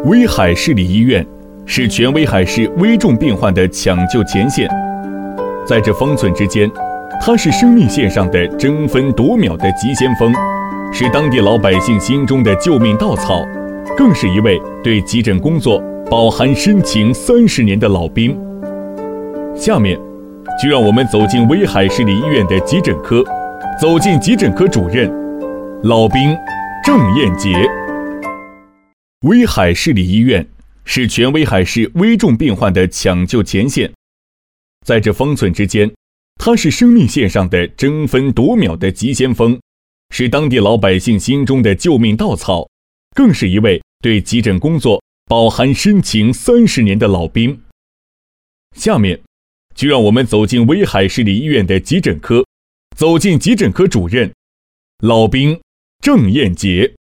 威海市立医院是全威海市危重病患的抢救前线，在这方寸之间，它是生命线上的争分夺秒的急先锋，是当地老百姓心中的救命稻草，更是一位对急诊工作饱含深情30年的老兵。下面，就让我们走进威海市立医院的急诊科，走进急诊科主任老兵郑彦杰。威海市立医院是全威海市危重病患的抢救前线，在这方寸之间，它是生命线上的争分夺秒的急先锋，是当地老百姓心中的救命稻草，更是一位对急诊工作饱含深情30年的老兵。下面，就让我们走进威海市立医院的急诊科，走进急诊科主任老兵郑彦杰。